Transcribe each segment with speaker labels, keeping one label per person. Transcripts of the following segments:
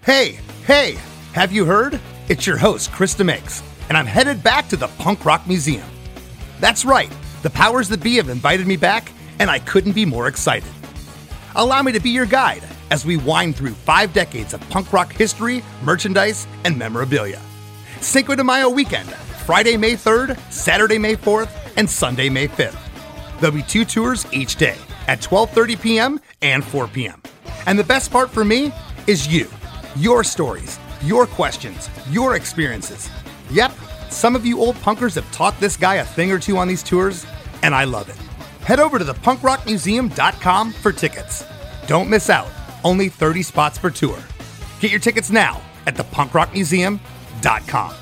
Speaker 1: Hey, have you heard? It's your host, Chris DeMakes, and I'm headed back to the Punk Rock Museum. That's right, the powers that be have invited me back, and I couldn't be more excited. Allow me to be your guide as we wind through 5 decades of punk rock history, merchandise, and memorabilia. Cinco de Mayo weekend, Friday, May 3rd, Saturday, May 4th, and Sunday, May 5th. There'll be 2 tours each day at 12:30 p.m. and 4 p.m. And the best part for me is you. Your stories, your questions, your experiences. Yep, some of you old punkers have taught this guy a thing or two on these tours, and I love it. Head over to thepunkrockmuseum.com for tickets. Don't miss out. Only 30 spots per tour. Get your tickets now at thepunkrockmuseum.com.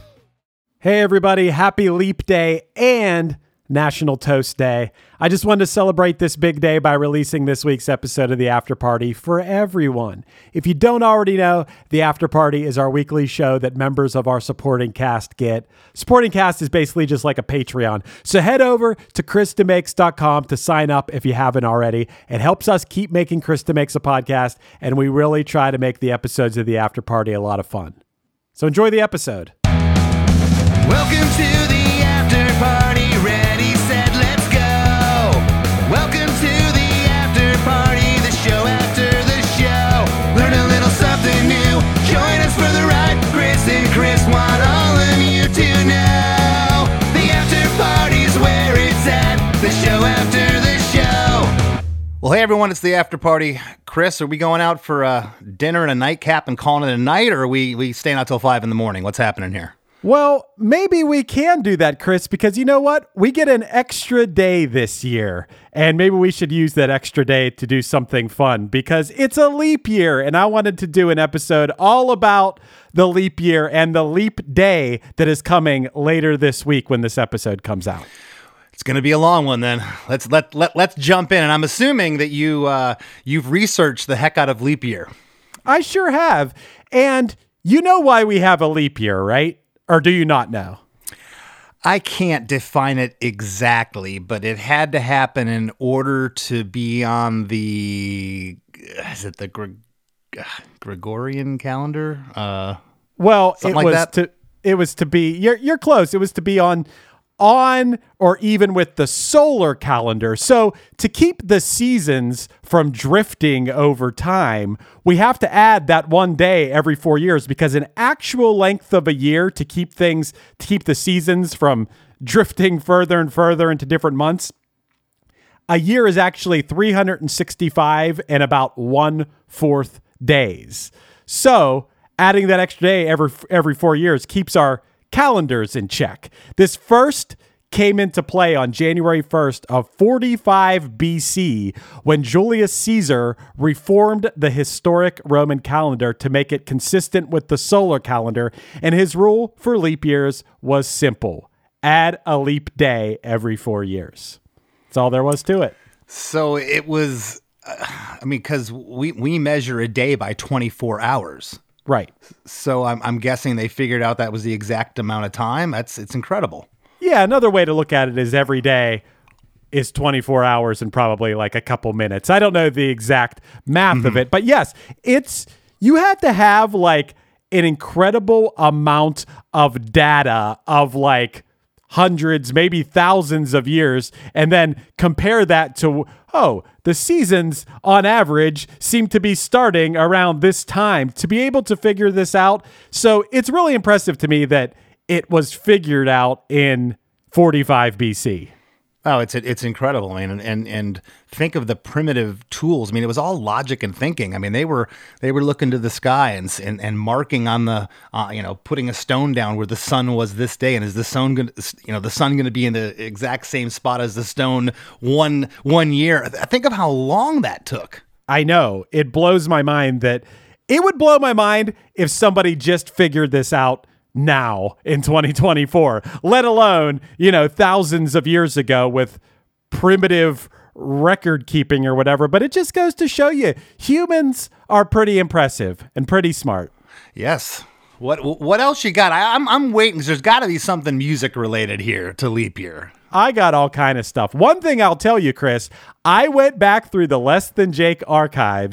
Speaker 2: Hey everybody, happy Leap Day and National Toast Day. I just wanted to celebrate this big day by releasing this week's episode of The After Party for everyone. If you don't already know, The After Party is our weekly show that members of our supporting cast get. Supporting cast is basically just like a Patreon. So head over to ChrisDeMakes.com to sign up if you haven't already. It helps us keep making Chris DeMakes a podcast, and we really try to make the episodes of The After Party a lot of fun. So enjoy the episode.
Speaker 3: Welcome to the after party. Ready, set, let's go. Welcome to the after party, the show after the show. Learn a little something new. Join us for the ride. Chris and Chris want all of you to know. The after party's where it's at. The show after the show.
Speaker 1: Well, hey everyone, it's the After Party. Chris, are we going out for dinner and a nightcap and calling it a night, or are we staying out till 5 in the morning? What's happening here?
Speaker 2: Well, maybe we can do that, Chris, because you know what? We get an extra day this year, and maybe we should use that extra day to do something fun because it's a leap year, and I wanted to do an episode all about the leap year and the leap day that is coming later this week when this episode comes out.
Speaker 1: It's going to be a long one then. Let's jump in, and I'm assuming that you've researched the heck out of leap year.
Speaker 2: I sure have, and you know why we have a leap year, right? Or do you not know?
Speaker 1: I can't define it exactly, but it had to happen in order to be on the, is it the Gregorian calendar?
Speaker 2: Well,
Speaker 1: it
Speaker 2: was to be, you're close. It was to be on or even with the solar calendar. So to keep the seasons from drifting over time, we have to add that one day every 4 years because an actual length of a year to keep the seasons from drifting further and further into different months, a year is actually 365 and about 1/4 days. So adding that extra day every 4 years keeps our calendars in check. This first came into play on January 1st of 45 BC when Julius Caesar reformed the historic Roman calendar to make it consistent with the solar calendar, and his rule for leap years was simple: add a leap day every 4 years. That's all there was to it.
Speaker 1: So it was, because we measure a day by 24 hours.
Speaker 2: Right.
Speaker 1: So I'm guessing they figured out that was the exact amount of time. It's incredible.
Speaker 2: Yeah, another way to look at it is every day is 24 hours and probably like a couple minutes. I don't know the exact math of it, but yes, you had to have like an incredible amount of data of like hundreds, maybe thousands of years, and then compare that to, the seasons on average seem to be starting around this time to be able to figure this out. So it's really impressive to me that it was figured out in 45 BC.
Speaker 1: Oh, it's incredible. I mean, and think of the primitive tools. I mean, it was all logic and thinking. I mean, they were looking to the sky and marking on the, putting a stone down where the sun was this day. And is the sun going to be in the exact same spot as the stone one year? Think of how long that took.
Speaker 2: I know. It blows my mind that it would blow my mind if somebody just figured this out now in 2024, let alone, thousands of years ago with primitive record keeping or whatever. But it just goes to show you humans are pretty impressive and pretty smart.
Speaker 1: Yes. What else you got? I'm waiting because there's got to be something music related here to leap year.
Speaker 2: I got all kind of stuff. One thing I'll tell you, Chris, I went back through the Less Than Jake archives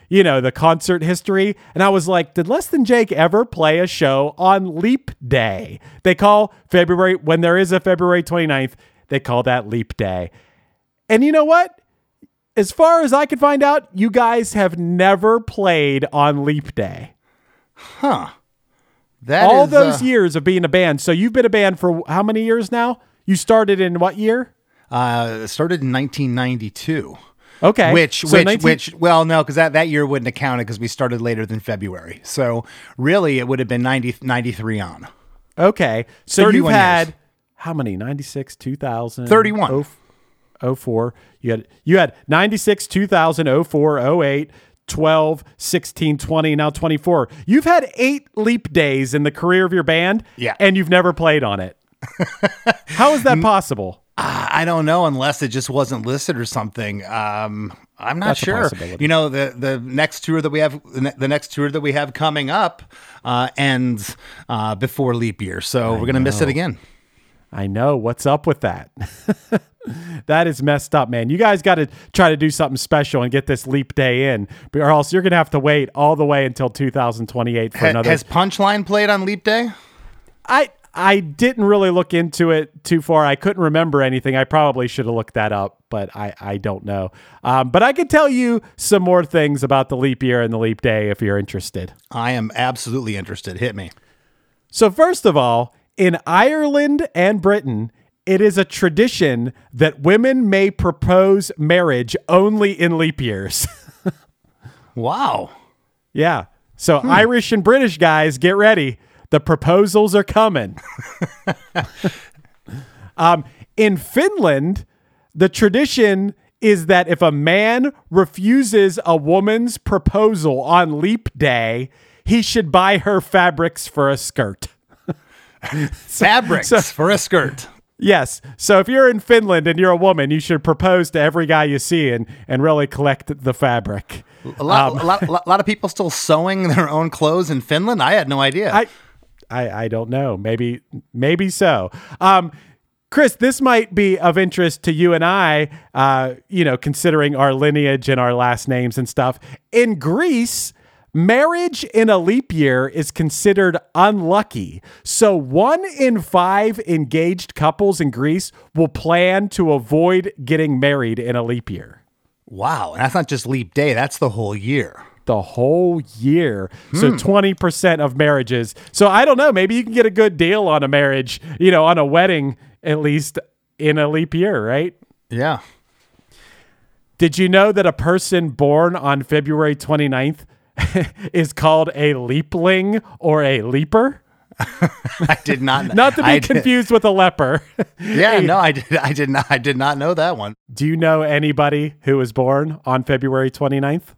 Speaker 2: the concert history. And I was like, did Less Than Jake ever play a show on Leap Day? They call February, when there is a February 29th, they call that Leap Day. And you know what? As far as I could find out, you guys have never played on Leap Day.
Speaker 1: Huh.
Speaker 2: All those years of being a band. So you've been a band for how many years now? You started in what year?
Speaker 1: Started in 1992.
Speaker 2: Okay.
Speaker 1: Well, no, because that year wouldn't have counted because we started later than February. So really, it would have been 93 on.
Speaker 2: Okay. So you've had,
Speaker 1: years.
Speaker 2: How many? 96, 2000?
Speaker 1: 31.
Speaker 2: 04. You had 96, 2000, 04, 08, 12, 16, 20, now 24. You've had 8 Leap Days in the career of your band.
Speaker 1: Yeah.
Speaker 2: And you've never played on it. How is that possible?
Speaker 1: I don't know, unless it just wasn't listed or something. I'm not
Speaker 2: That's a
Speaker 1: sure.
Speaker 2: possibility.
Speaker 1: The next tour that we have, the next tour that we have coming up, ends before Leap Year, so we're gonna miss it again.
Speaker 2: I know. What's up with that? That is messed up, man. You guys got to try to do something special and get this Leap Day in, or else you're gonna have to wait all the way until 2028 for another.
Speaker 1: Has Punchline played on Leap Day?
Speaker 2: I didn't really look into it too far. I couldn't remember anything. I probably should have looked that up, but I don't know. But I could tell you some more things about the Leap Year and the Leap Day if you're interested.
Speaker 1: I am absolutely interested. Hit me.
Speaker 2: So first of all, in Ireland and Britain, it is a tradition that women may propose marriage only in leap years.
Speaker 1: Wow.
Speaker 2: Yeah. So Irish and British guys, get ready. The proposals are coming. In Finland, the tradition is that if a man refuses a woman's proposal on Leap Day, he should buy her fabrics for a skirt.
Speaker 1: Fabrics for a skirt.
Speaker 2: Yes. So if you're in Finland and you're a woman, you should propose to every guy you see and really collect the fabric.
Speaker 1: A lot of people still sewing their own clothes in Finland. I had no idea.
Speaker 2: I don't know. Maybe so. Chris, this might be of interest to you and I, considering our lineage and our last names and stuff. In Greece, marriage in a leap year is considered unlucky. So 1 in 5 engaged couples in Greece will plan to avoid getting married in a leap year.
Speaker 1: Wow. And that's not just Leap Day. That's the whole year.
Speaker 2: The whole year. So 20% of marriages. So I don't know. Maybe you can get a good deal on a marriage, on a wedding, at least in a leap year, right?
Speaker 1: Yeah.
Speaker 2: Did you know that a person born on February 29th is called a leapling or a leaper?
Speaker 1: I did not.
Speaker 2: Not to be confused with a leper.
Speaker 1: Yeah, no, I did not know that one.
Speaker 2: Do you know anybody who was born on February 29th?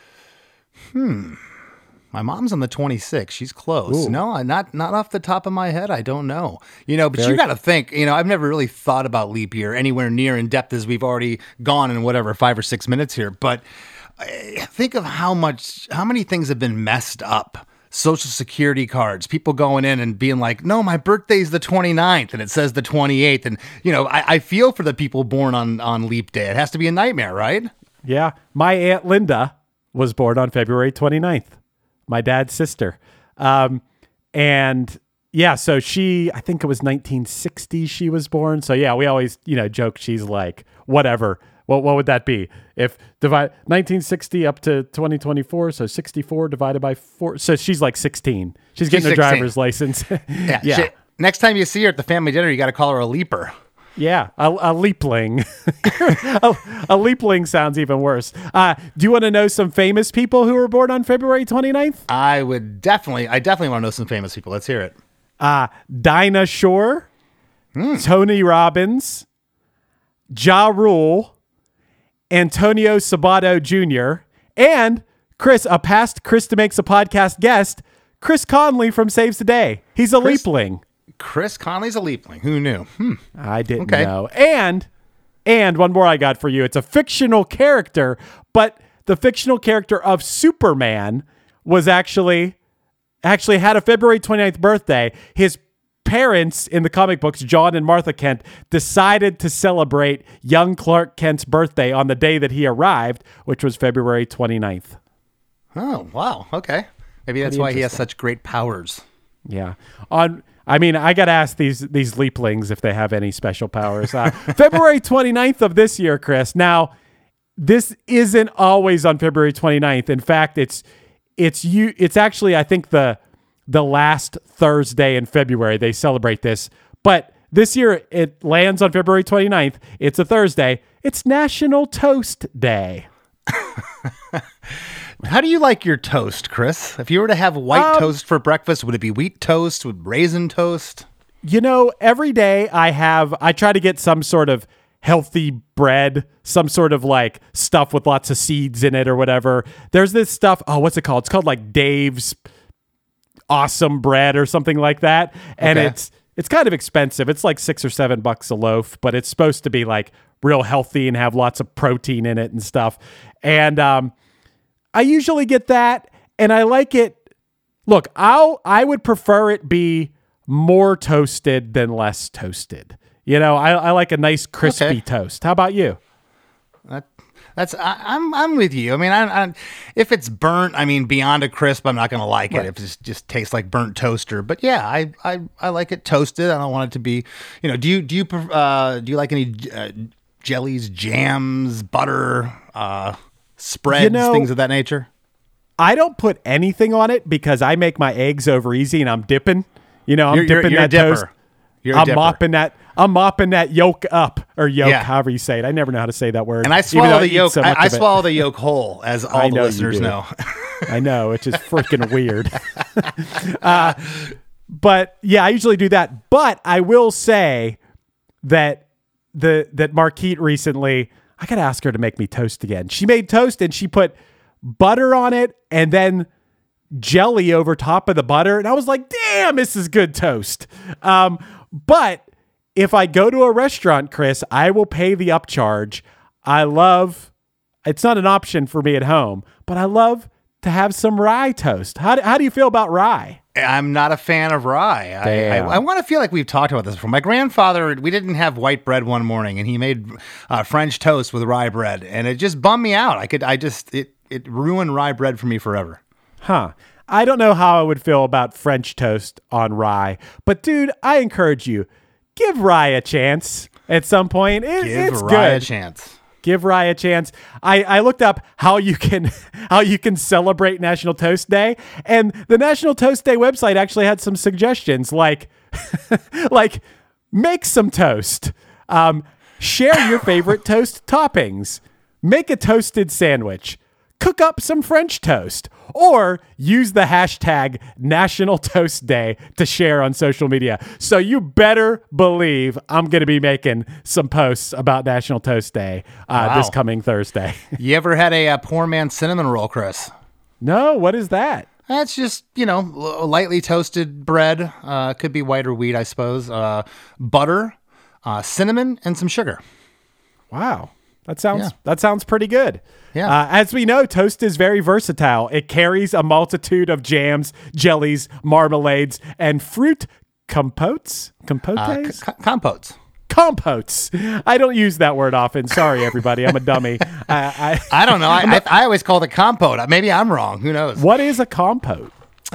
Speaker 1: My mom's on the 26th. She's close.
Speaker 2: Ooh.
Speaker 1: No, not off the top of my head. I don't know. But you got to think, I've never really thought about leap year anywhere near in depth as we've already gone in 5 or 6 minutes here. But think of how many things have been messed up. Social Security cards, people going in and being like, no, my birthday's the 29th and it says the 28th. And, I feel for the people born on leap day. It has to be a nightmare, right?
Speaker 2: Yeah. My Aunt Linda was born on February 29th. My dad's sister. And yeah, so I think it was 1960 she was born. So yeah, we always, joke she's like, whatever. What would that be? If divide 1960 up to 2024, so 64 divided by 4. So she's like 16. She's getting a driver's license.
Speaker 1: Yeah. Next time you see her at the family dinner, you got to call her a leaper.
Speaker 2: Yeah, a leapling. a leapling sounds even worse. Do you want to know some famous people who were born on February 29th?
Speaker 1: I definitely want to know some famous people. Let's hear it.
Speaker 2: Dinah Shore, Tony Robbins, Ja Rule, Antonio Sabato Jr., and Chris, a past Chris to Makes a Podcast guest, Chris Conley from Saves the Day. He's a leapling.
Speaker 1: Chris Conley's a leapling. Who knew?
Speaker 2: I didn't know. And one more I got for you. It's a fictional character, but the fictional character of Superman was actually had a February 29th birthday. His parents in the comic books, John and Martha Kent, decided to celebrate young Clark Kent's birthday on the day that he arrived, which was February 29th.
Speaker 1: Oh, wow. Okay. Maybe that's why he has such great powers.
Speaker 2: Yeah. I got to ask these leaplings if they have any special powers. February 29th of this year, Chris. Now, this isn't always on February 29th. In fact, it's actually, I think, the last Thursday in February they celebrate this. But this year it lands on February 29th. It's a Thursday. It's National Toast Day.
Speaker 1: How do you like your toast, Chris? If you were to have white toast for breakfast, would it be wheat toast? Would raisin toast?
Speaker 2: Every day I try to get some sort of healthy bread, some sort of like stuff with lots of seeds in it or whatever. There's this stuff. Oh, what's it called? It's called like Dave's Awesome Bread or something like that. And it's kind of expensive. It's like $6 or $7 a loaf, but it's supposed to be like real healthy and have lots of protein in it and stuff. And, I usually get that, and I like it. Look, I would prefer it be more toasted than less toasted. I like a nice crispy toast. How about you?
Speaker 1: I'm with you. I mean, if it's burnt, beyond a crisp, I'm not going to like it. If it just tastes like burnt toaster. But yeah, I like it toasted. I don't want it to be. Do you like any jellies, jams, butter? Spreads, things of that nature?
Speaker 2: I don't put anything on it because I make my eggs over easy and I'm dipping. I'm dipping that toast. I'm mopping that yolk up or yolk, however you say it. I never know how to say that word.
Speaker 1: And I swallow the yolk. I swallow the yolk whole, as all the listeners know.
Speaker 2: I know, which is freaking weird. But yeah, I usually do that. But I will say that that Marquette recently, I got to ask her to make me toast again. She made toast and she put butter on it and then jelly over top of the butter. And I was like, damn, this is good toast. But if I go to a restaurant, Chris, I will pay the upcharge. It's not an option for me at home, but I love to have some rye toast. How do you feel about rye?
Speaker 1: I'm not a fan of rye. I want to feel like we've talked about this before. My grandfather, we didn't have white bread one morning, and he made French toast with rye bread, and it just bummed me out. It ruined rye bread for me forever.
Speaker 2: Huh. I don't know how I would feel about French toast on rye, but dude, I encourage you, give rye a chance at some point. It's
Speaker 1: rye
Speaker 2: good.
Speaker 1: A chance.
Speaker 2: Give rye a chance. I looked up how you can celebrate National Toast Day, and the National Toast Day website actually had some suggestions like make some toast, share your favorite toast toppings, make a toasted sandwich, cook up some French toast, or use the hashtag National Toast Day to share on social media. So you better believe I'm going to be making some posts about National Toast Day this coming Thursday.
Speaker 1: You ever had a poor man cinnamon roll, Chris?
Speaker 2: No, what is that?
Speaker 1: That's just, lightly toasted bread. Could be white or wheat, I suppose. Butter, cinnamon, and some sugar.
Speaker 2: Wow. That sounds pretty good.
Speaker 1: Yeah.
Speaker 2: As we know, toast is very versatile. It carries a multitude of jams, jellies, marmalades, and fruit compotes. Compotes? Compotes. I don't use that word often. Sorry, everybody. I'm a dummy.
Speaker 1: I don't know. I always call it compote. Maybe I'm wrong. Who knows?
Speaker 2: What is a compote?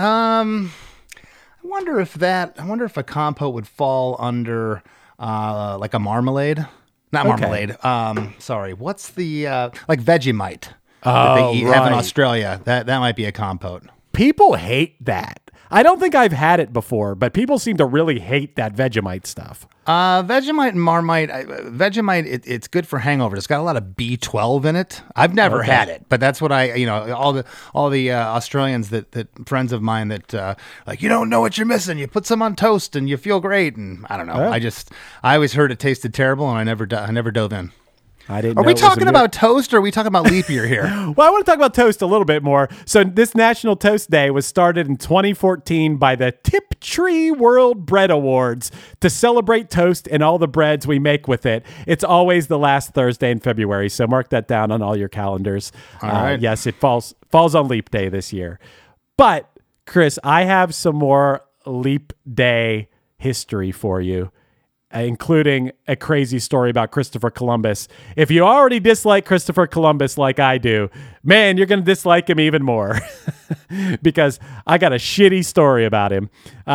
Speaker 1: I wonder if a compote would fall under like a marmalade. Not marmalade. Sorry. What's the like Vegemite that they have in Australia? That might be a compote.
Speaker 2: People hate that. I don't think I've had it before, but people seem to really hate that Vegemite stuff.
Speaker 1: Vegemite and Marmite. Vegemite, it's good for hangovers. It's got a lot of B12 in it. I've never had it, but that's what all the Australians that friends of mine that like, you don't know what you're missing. You put some on toast and you feel great. And I don't know.
Speaker 2: Oh.
Speaker 1: I always heard it tasted terrible, and I never dove in.
Speaker 2: I didn't.
Speaker 1: Are we talking about toast, or are we talking about leap year here?
Speaker 2: Well, I want to talk about toast a little bit more. So this National Toast Day was started in 2014 by the Tiptree World Bread Awards to celebrate toast and all the breads we make with it. It's always the last Thursday in February, so mark that down on all your calendars.
Speaker 1: All right.
Speaker 2: Yes, it falls on Leap Day this year. But Chris, I have some more Leap Day history for you. including a crazy story about Christopher Columbus. If you already dislike Christopher Columbus like I do, man, you're going to dislike him even more because I got a shitty story about him.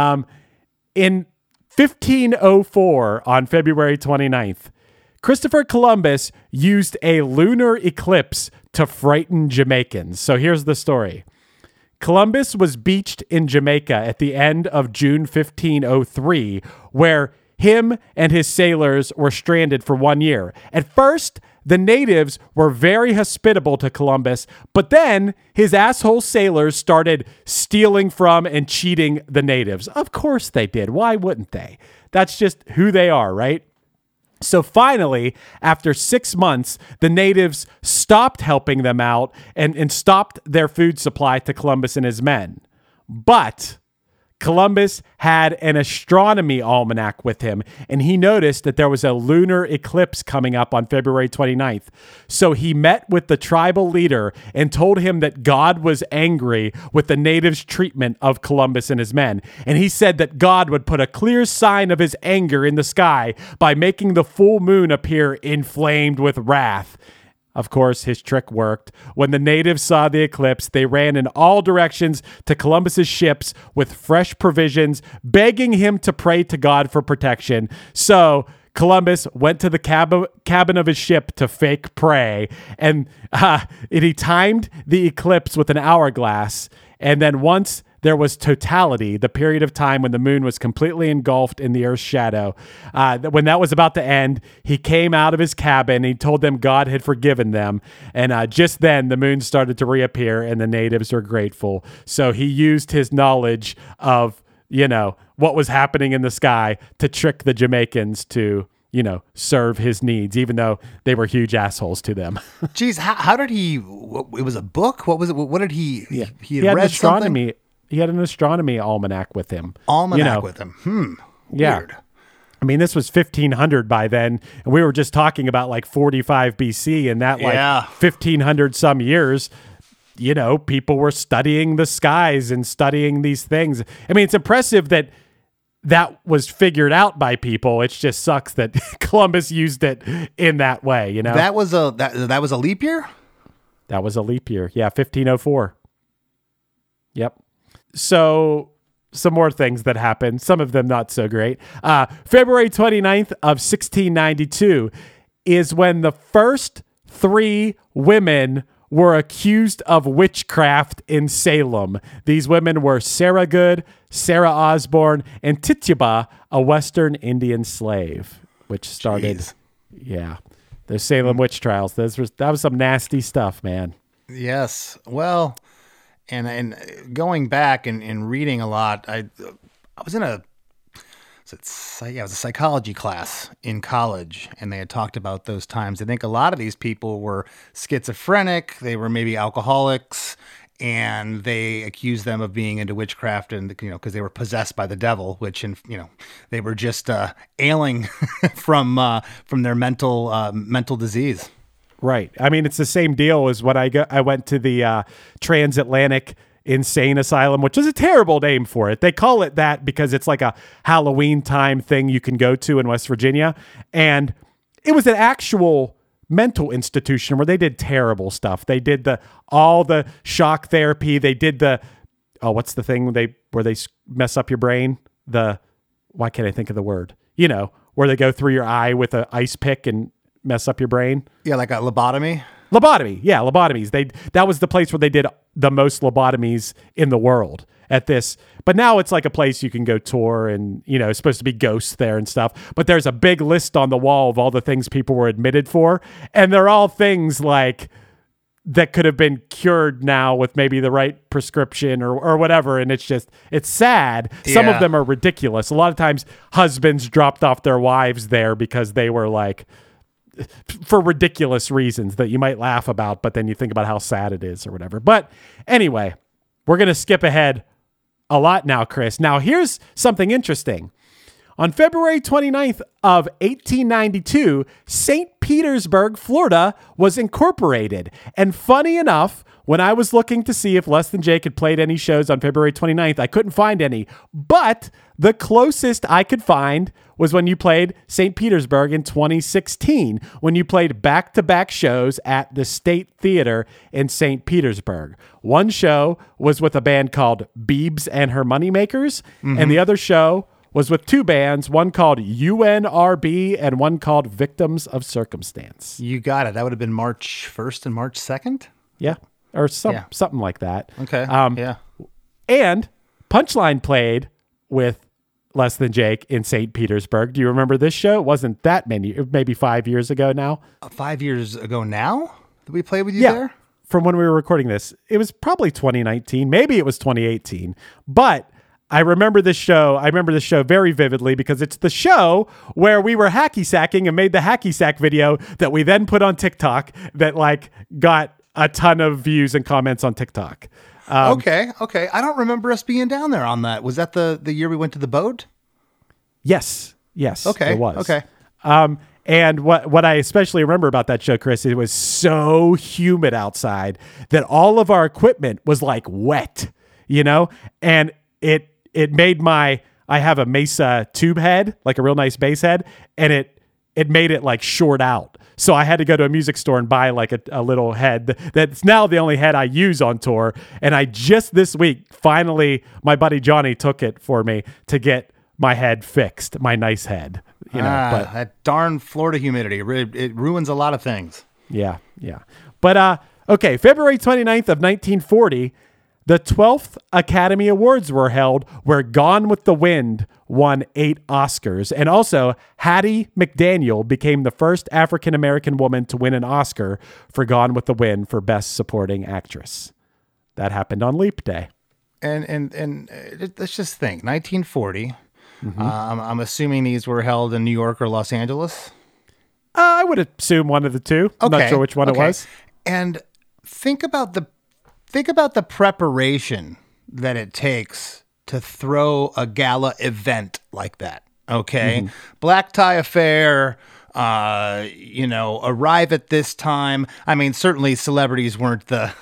Speaker 2: In 1504, on February 29th, Christopher Columbus used a lunar eclipse to frighten Jamaicans. So here's the story. Columbus was beached in Jamaica at the end of June 1503, where him and his sailors were stranded for 1 year. At first, the natives were very hospitable to Columbus, but then his asshole sailors started stealing from and cheating the natives. Of course they did. Why wouldn't they? That's just who they are, right? So finally, after 6 months, the natives stopped helping them out and stopped their food supply to Columbus and his men. But Columbus had an astronomy almanac with him, and he noticed that there was a lunar eclipse coming up on February 29th. So he met with the tribal leader and told him that God was angry with the natives' treatment of Columbus and his men. And he said that God would put a clear sign of his anger in the sky by making the full moon appear inflamed with wrath. Of course, his trick worked. When the natives saw the eclipse, they ran in all directions to Columbus's ships with fresh provisions, begging him to pray to God for protection. So Columbus went to the cabin of his ship to fake pray, and he timed the eclipse with an hourglass. And then once there was totality, the period of time when the moon was completely engulfed in the earth's shadow. When that was about to end, he came out of his cabin. He told them God had forgiven them. And just then, the moon started to reappear, and the natives were grateful. So he used his knowledge of, what was happening in the sky to trick the Jamaicans to, serve his needs, even though they were huge assholes to them.
Speaker 1: Geez, how did he? It was a book. What was it? What did he?
Speaker 2: Yeah.
Speaker 1: He had read
Speaker 2: astronomy.
Speaker 1: Something?
Speaker 2: He had an astronomy almanac with him.
Speaker 1: With him.
Speaker 2: Yeah.
Speaker 1: Weird.
Speaker 2: I mean, this was 1500 by then, and we were just talking about like 45 BC, and that 1500 some years, people were studying the skies and studying these things. I mean, it's impressive that was figured out by people. It just sucks that Columbus used it in that way,
Speaker 1: That was a leap year?
Speaker 2: That was a leap year. Yeah, 1504. Yep. So some more things that happened, some of them not so great. February 29th of 1692 is when the first 3 women were accused of witchcraft in Salem. These women were Sarah Good, Sarah Osborne, and Tituba, a Western Indian slave, which started, the Salem witch trials. That was some nasty stuff, man.
Speaker 1: Yes. Well, and going back and reading a lot, I was in it was a psychology class in college, and they had talked about those times. I think a lot of these people were schizophrenic, they were maybe alcoholics, and they accused them of being into witchcraft, and because they were possessed by the devil, which they were just ailing from their mental disease.
Speaker 2: Right. I mean, it's the same deal as when I went to the Transatlantic Insane Asylum, which is a terrible name for it. They call it that because it's like a Halloween time thing you can go to in West Virginia. And it was an actual mental institution where they did terrible stuff. They did all the shock therapy. They did what's the thing where they mess up your brain? Why can't I think of the word? Where they go through your eye with an ice pick and mess up your brain.
Speaker 1: Yeah, like a lobotomy.
Speaker 2: Lobotomy. Yeah, lobotomies. That was the place where they did the most lobotomies in the world at this. But now it's like a place you can go tour, and it's supposed to be ghosts there and stuff. But there's a big list on the wall of all the things people were admitted for, and they're all things like that could have been cured now with maybe the right prescription or whatever. And it's sad. Yeah. Some of them are ridiculous. A lot of times husbands dropped off their wives there because they were like, for ridiculous reasons that you might laugh about, but then you think about how sad it is or whatever. But anyway, we're going to skip ahead a lot now, Chris. Now, here's something interesting. On February 29th of 1892, St. Petersburg, Florida was incorporated. And funny enough, when I was looking to see if Less Than Jake had played any shows on February 29th, I couldn't find any. But the closest I could find was when you played St. Petersburg in 2016, when you played back-to-back shows at the State Theater in St. Petersburg. One show was with a band called Beebs and Her Moneymakers, and the other show was with two bands, one called UNRB and one called Victims of Circumstance.
Speaker 1: You got it. That would have been March 1st and March 2nd?
Speaker 2: Yeah, or something like that.
Speaker 1: Okay, yeah.
Speaker 2: And Punchline played with Less Than Jake in St. Petersburg. Do you remember this show? It wasn't that many, maybe 5 years ago now.
Speaker 1: 5 years ago now that we played with you there?
Speaker 2: From when we were recording this. It was probably 2019. Maybe it was 2018. But I remember this show. I remember this show very vividly because it's the show where we were hacky sacking and made the hacky sack video that we then put on TikTok that got a ton of views and comments on TikTok.
Speaker 1: Okay. I don't remember us being down there on that. Was that the year we went to the boat?
Speaker 2: Yes.
Speaker 1: Okay.
Speaker 2: It was.
Speaker 1: Okay.
Speaker 2: And what I especially remember about that show, Chris, it was so humid outside that all of our equipment was like wet, and it made I have a Mesa tube head, like a real nice bass head, and it made it like short out. So I had to go to a music store and buy like a little head that's now the only head I use on tour. And I just this week, finally, my buddy Johnny took it for me to get my head fixed, my nice head. But
Speaker 1: that darn Florida humidity, it ruins a lot of things.
Speaker 2: Yeah. But, okay, February 29th of 1940, the 12th Academy Awards were held where Gone with the Wind won 8 Oscars. And also, Hattie McDaniel became the first African-American woman to win an Oscar for Gone with the Wind for Best Supporting Actress. That happened on Leap Day.
Speaker 1: And let's just think, 1940. I'm assuming these were held in New York or Los Angeles?
Speaker 2: I would assume one of the two. I'm not sure which one it was.
Speaker 1: And think about the preparation that it takes to throw a gala event like that. Okay. Black tie affair, arrive at this time. I mean, certainly celebrities weren't the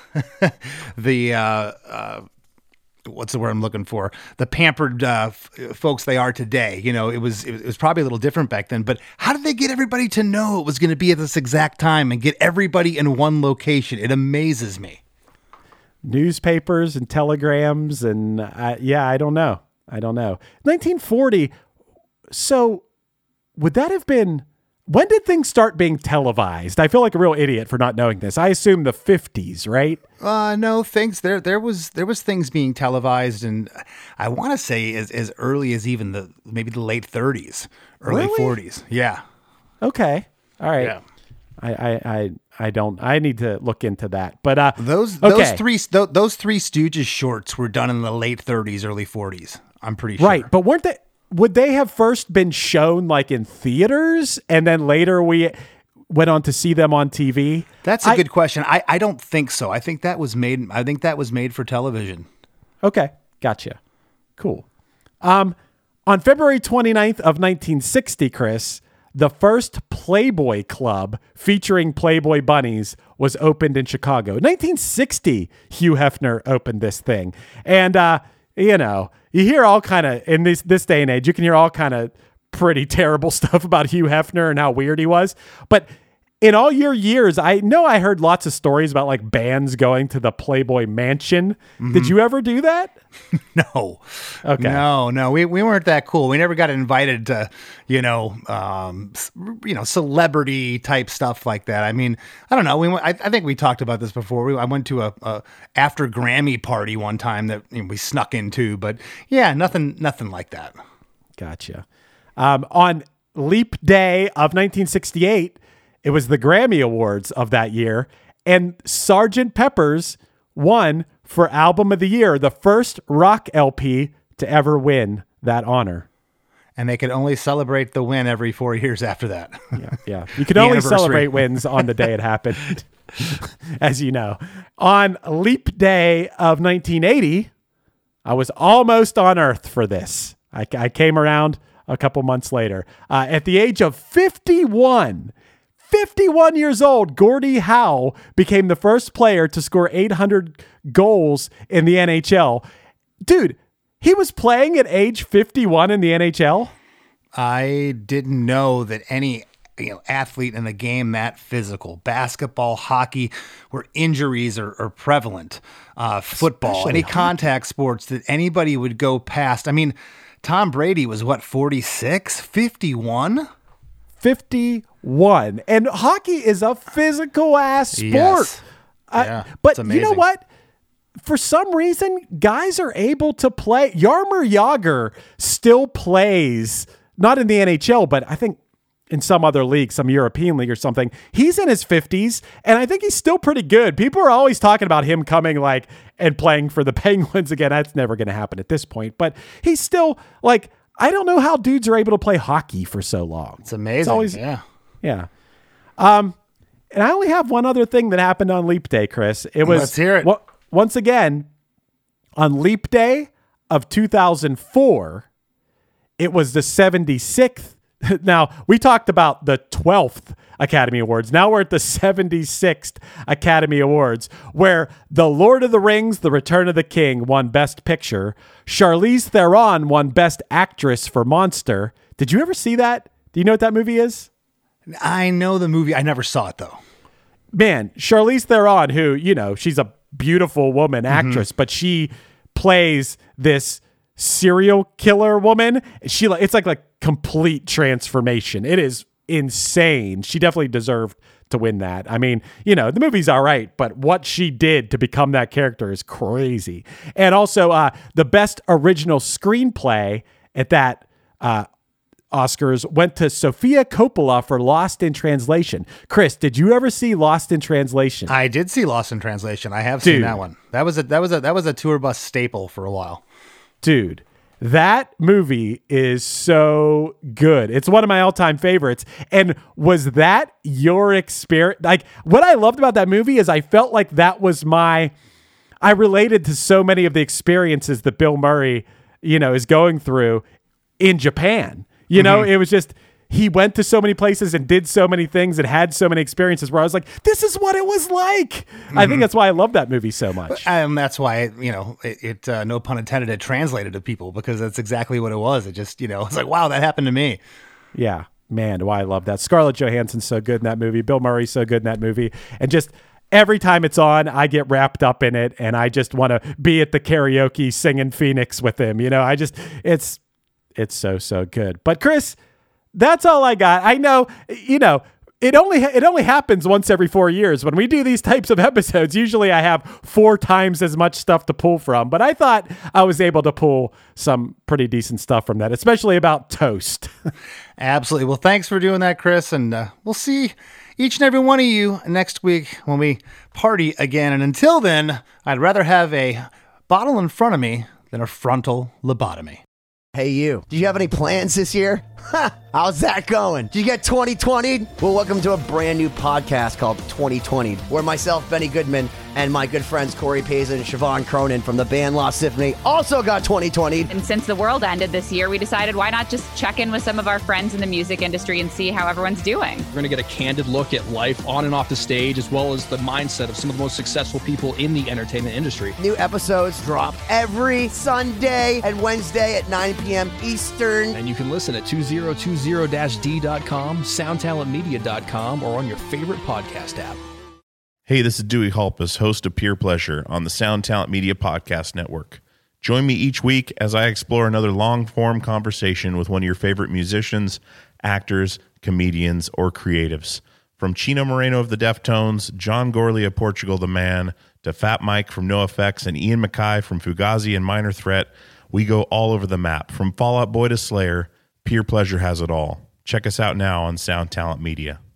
Speaker 1: what's the word I'm looking for? The pampered folks they are today. It was probably a little different back then, but how did they get everybody to know it was going to be at this exact time and get everybody in one location? It amazes me.
Speaker 2: Newspapers and telegrams and I don't know. 1940. So would that have been, when did things start being televised? I feel like a real idiot for not knowing this. I assume the 50s, right?
Speaker 1: No, there was things being televised, and I want to say as early as even maybe the late 30s, early 40s. Yeah.
Speaker 2: Okay. All right.
Speaker 1: Yeah.
Speaker 2: I need to look into that. But
Speaker 1: those three Stooges shorts were done in the late 30s, early 40s. I'm pretty sure.
Speaker 2: Right, but would they have first been shown like in theaters and then later we went on to see them on TV?
Speaker 1: That's a good question. I don't think so. I think that was made for television.
Speaker 2: Okay, gotcha. Cool. On February 29th of 1960, Chris, the first Playboy Club featuring Playboy bunnies was opened in Chicago. 1960, Hugh Hefner opened this thing. And, you hear all kind of, in this day and age, you can hear all kind of pretty terrible stuff about Hugh Hefner and how weird he was. But in all your years, I know I heard lots of stories about like bands going to the Playboy Mansion. Did you ever do that?
Speaker 1: No.
Speaker 2: Okay.
Speaker 1: No. We weren't that cool. We never got invited to, celebrity type stuff like that. I mean, I don't know. I think we talked about this before. I went to a after Grammy party one time that we snuck into, but yeah, nothing like that.
Speaker 2: Gotcha. On Leap Day of 1968, it was the Grammy Awards of that year, and Sgt. Pepper's won for Album of the Year, the first rock LP to ever win that honor.
Speaker 1: And they could only celebrate the win every 4 years after that.
Speaker 2: Yeah. You could only celebrate wins on the day it happened, as you know. On Leap Day of 1980, I was almost on Earth for this. I came around a couple months later. At the age of 51, 51 years old, Gordie Howe became the first player to score 800 goals in the NHL. Dude, he was playing at age 51 in the NHL?
Speaker 1: I didn't know that any athlete in the game that physical, basketball, hockey, where injuries are prevalent, football,
Speaker 2: Especially
Speaker 1: any
Speaker 2: hockey.
Speaker 1: contact sports that anybody would go past. I mean, Tom Brady was 46, 51?
Speaker 2: 51. And hockey is a physical ass sport.
Speaker 1: Yes. Yeah,
Speaker 2: but
Speaker 1: it's
Speaker 2: you know
Speaker 1: amazing.
Speaker 2: what? For some reason, guys are able to play. Jaromir Jagr still plays, not in the NHL, but I think in some other league, some European league or something. He's in his 50s, and I think he's still pretty good. People are always talking about him coming and playing for the Penguins again. That's never going to happen at this point. But he's still I don't know how dudes are able to play hockey for so long.
Speaker 1: It's amazing.
Speaker 2: always-
Speaker 1: yeah.
Speaker 2: Yeah. And I only have one other thing that happened on Leap Day, Chris. It was
Speaker 1: Let's hear it.
Speaker 2: Once again, on Leap Day of 2004, it was the 76th. Now, we talked about the 12th Academy Awards. Now we're at the 76th Academy Awards, where The Lord of the Rings, The Return of the King won Best Picture. Charlize Theron won Best Actress for Monster. Did you ever see that? Do you know what that movie is?
Speaker 1: I know the movie. I never saw it, though.
Speaker 2: Man, Charlize Theron, who, she's a beautiful woman actress, but she plays this serial killer woman. It's like complete transformation. It is insane. She definitely deserved to win that. I mean, the movie's all right, but what she did to become that character is crazy. And also the best original screenplay at that Oscars went to Sofia Coppola for Lost in Translation. Chris, did you ever see Lost in Translation?
Speaker 1: I did see Lost in Translation. I have seen
Speaker 2: Dude.
Speaker 1: that one. That was a tour bus staple for a while.
Speaker 2: Dude, that movie is so good. It's one of my all-time favorites. And was that your experience? What I loved about that movie is I felt like that was I related to so many of the experiences that Bill Murray, is going through in Japan. It was just, he went to so many places and did so many things and had so many experiences where I was like, this is what it was like. I think that's why I love that movie so much.
Speaker 1: That's why, it no pun intended, it translated to people, because that's exactly what it was. It just, it's like, wow, that happened to me.
Speaker 2: Yeah, man, do I love that. Scarlett Johansson's so good in that movie. Bill Murray's so good in that movie. And just every time it's on, I get wrapped up in it, and I just want to be at the karaoke singing Phoenix with him. It's so good. But Chris, that's all I got. I know, it only happens once every 4 years. When we do these types of episodes, usually I have 4 times as much stuff to pull from. But I thought I was able to pull some pretty decent stuff from that, especially about toast.
Speaker 1: Absolutely. Well, thanks for doing that, Chris. And we'll see each and every one of you next week when we party again. And until then, I'd rather have a bottle in front of me than a frontal lobotomy.
Speaker 4: Hey, you. Do you have any plans this year? Ha! How's that going? Did you get 2020'd? Well, welcome to a brand new podcast called 2020'd, where myself, Benny Goodman, and my good friends Corey Payson and Siobhan Cronin from the band Lost Symphony also got 2020'd.
Speaker 5: And since the world ended this year, we decided why not just check in with some of our friends in the music industry and see how everyone's doing.
Speaker 6: We're going to get a candid look at life on and off the stage, as well as the mindset of some of the most successful people in the entertainment industry.
Speaker 4: New episodes drop every Sunday and Wednesday at 9 p.m. Eastern.
Speaker 6: And you can listen at 2020-d.com, soundtalentmedia.com, or on your favorite podcast app.
Speaker 7: Hey, this is Dewey Halpus, host of Peer Pleasure on the Sound Talent Media Podcast Network. Join me each week as I explore another long-form conversation with one of your favorite musicians, actors, comedians, or creatives. From Chino Moreno of the Deftones, John Gorley of Portugal the Man, to Fat Mike from NoFX and Ian MacKaye from Fugazi and Minor Threat, we go all over the map. From Fall Out Boy to Slayer, Peer Pleasure has it all. Check us out now on Sound Talent Media.